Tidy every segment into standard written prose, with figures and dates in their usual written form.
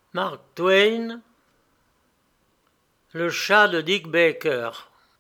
Mark Twain, le chat de Dick Baker.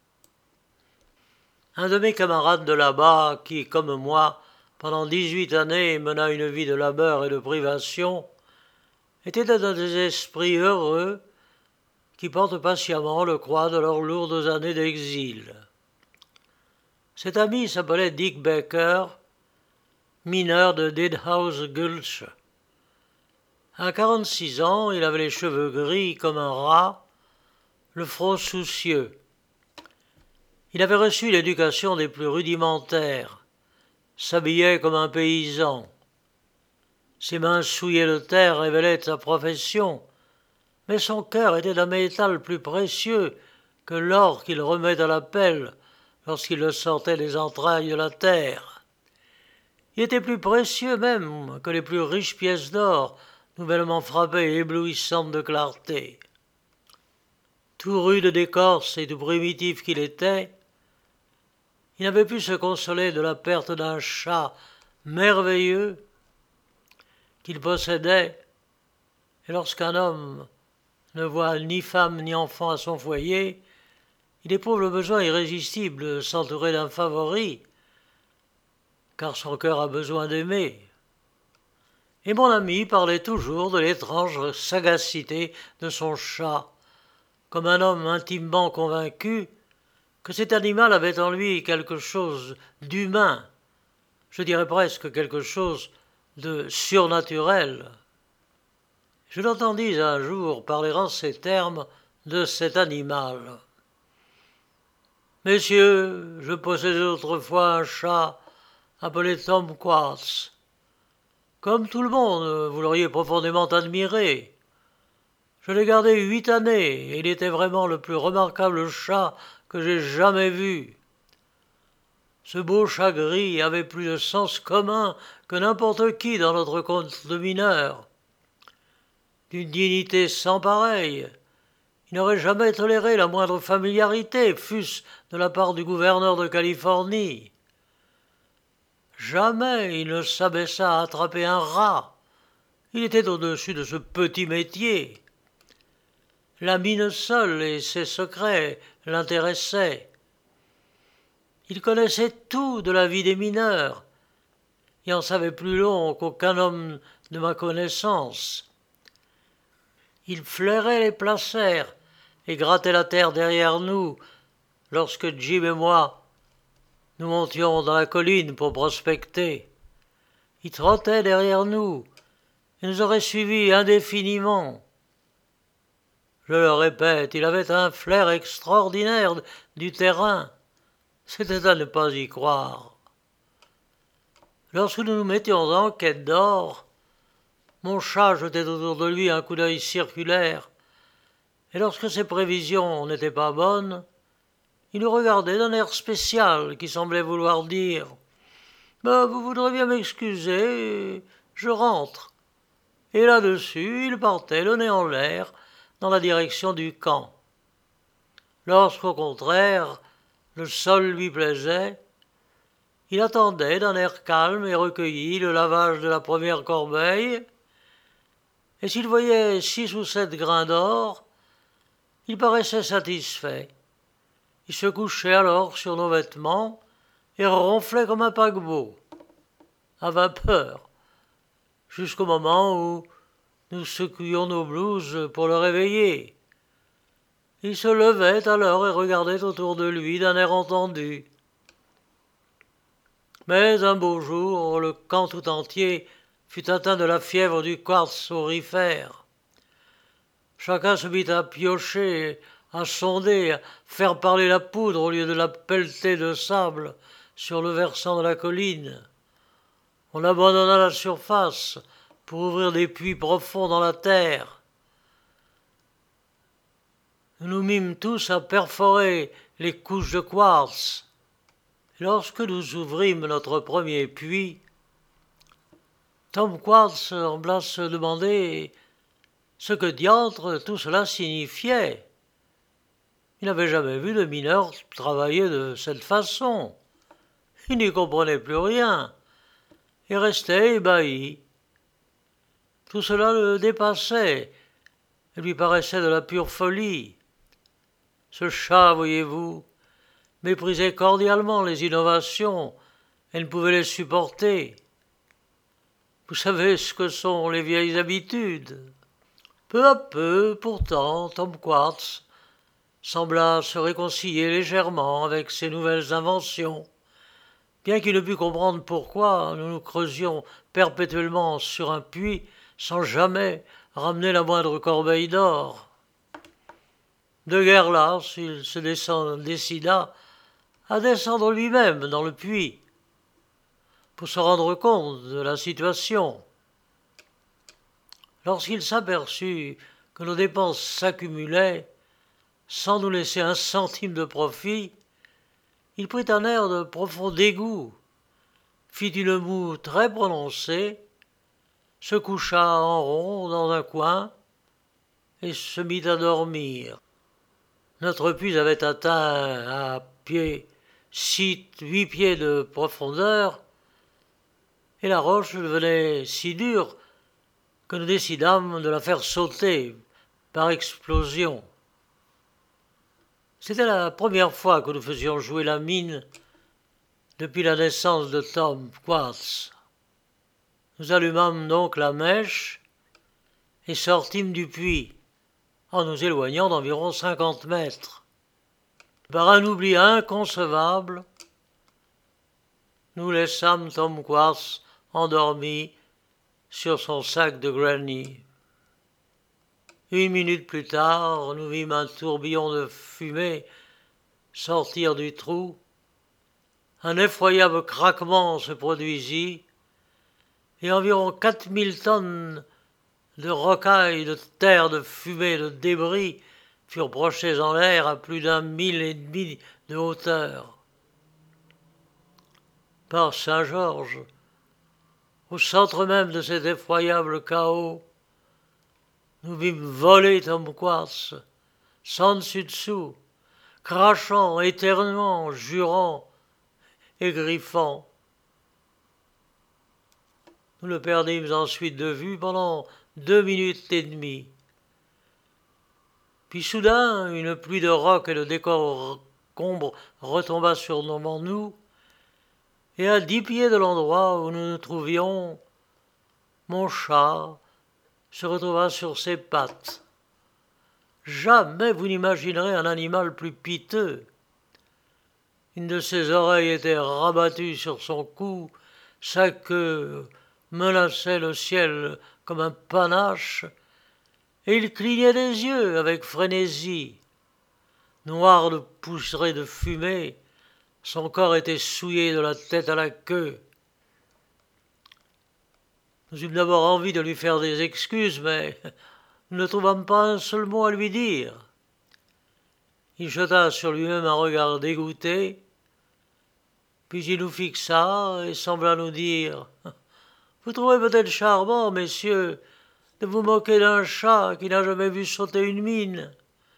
Un de mes camarades de là-bas, qui, comme moi, pendant 18 années mena une vie de labeur et de privation, était un des esprits heureux qui portent patiemment le croix de leurs lourdes années d'exil. Cet ami s'appelait Dick Baker, mineur de Deadhouse Gulch. À 46 ans, il avait les cheveux gris comme un rat, le front soucieux. Il avait reçu l'éducation des plus rudimentaires, s'habillait comme un paysan. Ses mains souillées de terre révélaient sa profession, mais son cœur était d'un métal plus précieux que l'or qu'il remet à la pelle lorsqu'il le sortait des entrailles de la terre. Il était plus précieux même que les plus riches pièces d'or, nouvellement frappées et éblouissantes de clarté. Tout rude d'écorce et tout primitif qu'il était, il n'avait pu se consoler de la perte d'un chat merveilleux qu'il possédait, et lorsqu'un homme ne voit ni femme ni enfant à son foyer, il éprouve le besoin irrésistible de s'entourer d'un favori, car son cœur a besoin d'aimer. Et mon ami parlait toujours de l'étrange sagacité de son chat, comme un homme intimement convaincu que cet animal avait en lui quelque chose d'humain, je dirais presque quelque chose de surnaturel. Je l'entendis un jour parler en ces termes de cet animal. « Messieurs, je possédais autrefois un chat appelé Tom Quartz. Comme tout le monde, vous l'auriez profondément admiré. Je l'ai gardé 8 années et il était vraiment le plus remarquable chat que j'ai jamais vu. Ce beau chat gris avait plus de sens commun que n'importe qui dans notre compte de mineur. D'une dignité sans pareille, il n'aurait jamais toléré la moindre familiarité, fût-ce de la part du gouverneur de Californie. Jamais il ne s'abaissa à attraper un rat. Il était au-dessus de ce petit métier. La mine seule et ses secrets l'intéressaient. Il connaissait tout de la vie des mineurs, et en savait plus long qu'aucun homme de ma connaissance. Il flairait les placers et grattait la terre derrière nous lorsque Jim et moi nous montions dans la colline pour prospecter. Il trottait derrière nous et nous aurait suivis indéfiniment. Je le répète, il avait un flair extraordinaire du terrain. C'était à ne pas y croire. Lorsque nous nous mettions en quête d'or, mon chat jetait autour de lui un coup d'œil circulaire, et lorsque ses prévisions n'étaient pas bonnes, il nous regardait d'un air spécial qui semblait vouloir dire « Vous voudrez bien m'excuser, je rentre ». Et là-dessus, il partait le nez en l'air dans la direction du camp. Lorsqu'au contraire, le sol lui plaisait, il attendait d'un air calme et recueilli le lavage de la première corbeille, et s'il voyait 6 ou 7 grains d'or, il paraissait satisfait. Il se couchait alors sur nos vêtements et ronflait comme un paquebot, à vapeur, jusqu'au moment où nous secouions nos blouses pour le réveiller. Il se levait alors et regardait autour de lui d'un air entendu. Mais un beau jour, le camp tout entier fut atteint de la fièvre du quartz aurifère. Chacun se mit à piocher, à sonder, à faire parler la poudre au lieu de la pelleter de sable sur le versant de la colline. On abandonna la surface pour ouvrir des puits profonds dans la terre. Nous nous mîmes tous à perforer les couches de quartz. Lorsque nous ouvrîmes notre premier puits, Tom Quartz sembla se demander ce que diantre tout cela signifiait. Il n'avait jamais vu de mineur travailler de cette façon. Il n'y comprenait plus rien et restait ébahi. Tout cela le dépassait, Elle lui paraissait de la pure folie. Ce chat, voyez-vous, méprisait cordialement les innovations et ne pouvait les supporter. Vous savez ce que sont les vieilles habitudes. Peu à peu, pourtant, Tom Quartz sembla se réconcilier légèrement avec ses nouvelles inventions, bien qu'il ne pût comprendre pourquoi nous nous creusions perpétuellement sur un puits sans jamais ramener la moindre corbeille d'or. De guerre lasse, il se décida à descendre lui-même dans le puits pour se rendre compte de la situation. Lorsqu'il s'aperçut que nos dépenses s'accumulaient, sans nous laisser un centime de profit, il prit un air de profond dégoût, fit une moue très prononcée, se coucha en rond dans un coin et se mit à dormir. Notre puits avait atteint à 8 pieds de profondeur, et la roche devenait si dure que nous décidâmes de la faire sauter par explosion. C'était la première fois que nous faisions jouer la mine depuis la naissance de Tom Quartz. Nous allumâmes donc la mèche et sortîmes du puits, en nous éloignant d'environ 50 mètres. Par un oubli inconcevable, nous laissâmes Tom Quartz endormi sur son sac de granit. 1 minute plus tard, nous vîmes un tourbillon de fumée sortir du trou. Un effroyable craquement se produisit et environ 4000 tonnes de rocailles, de terre, de fumée, de débris furent brochés en l'air à plus d'1,5 mille de hauteur. Par Saint-Georges, au centre même de cet effroyable chaos, nous vîmes voler Tom Quartz, sans dessus-dessous, crachant, éternuant, jurant et griffant. Nous le perdîmes ensuite de vue pendant 2 minutes et demie. Puis soudain, une pluie de rocs et de décombres retomba sur nous, et à 10 pieds de l'endroit où nous nous trouvions, mon chat se retrouva sur ses pattes. Jamais vous n'imaginerez un animal plus piteux. Une de ses oreilles était rabattue sur son cou, sa queue menaçait le ciel comme un panache, et il clignait des yeux avec frénésie. Noir de poussière et de fumée, son corps était souillé de la tête à la queue. Nous eûmes d'abord envie de lui faire des excuses, mais nous ne trouvâmes pas un seul mot à lui dire. Il jeta sur lui-même un regard dégoûté, puis il nous fixa et sembla nous dire « Vous trouvez peut-être charmant, messieurs, de vous moquer d'un chat qui n'a jamais vu sauter une mine.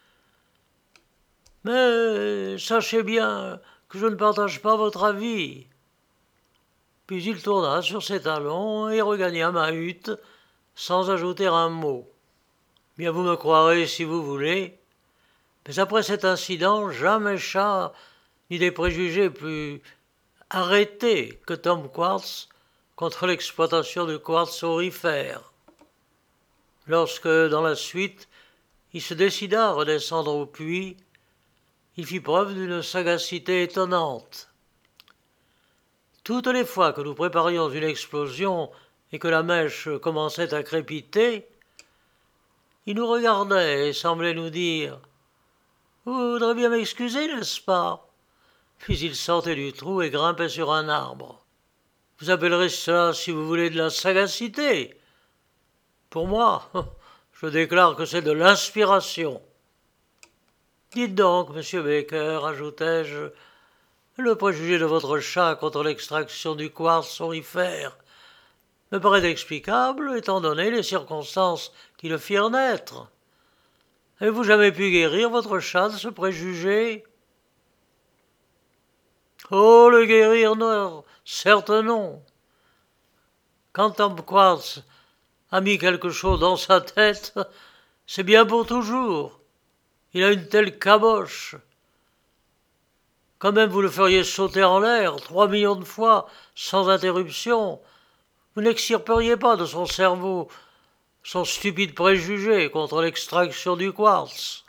Mais sachez bien que je ne partage pas votre avis. » Puis il tourna sur ses talons et regagna ma hutte sans ajouter un mot. Bien, vous me croirez si vous voulez, mais après cet incident, jamais chat n'eut des préjugés plus arrêtés que Tom Quartz contre l'exploitation du quartz aurifère. Lorsque, dans la suite, il se décida à redescendre au puits, il fit preuve d'une sagacité étonnante. Toutes les fois que nous préparions une explosion et que la mèche commençait à crépiter, il nous regardait et semblait nous dire « Vous voudrez bien m'excuser, n'est-ce pas ?» Puis il sortait du trou et grimpait sur un arbre. Vous appellerez cela, si vous voulez, de la sagacité. Pour moi, je déclare que c'est de l'inspiration. Dites donc, monsieur Baker, ajoutai-je, le préjugé de votre chat contre l'extraction du quartz aurifère me paraît explicable, étant donné les circonstances qui le firent naître. Avez-vous jamais pu guérir votre chat de ce préjugé ? Oh, le guérir, non, certes non. Quand Tom Quartz a mis quelque chose dans sa tête, C'est bien pour toujours. Il a une telle caboche. Quand même vous le feriez sauter en l'air 3 millions de fois, sans interruption. Vous n'extirperiez pas de son cerveau son stupide préjugé contre l'extraction du quartz.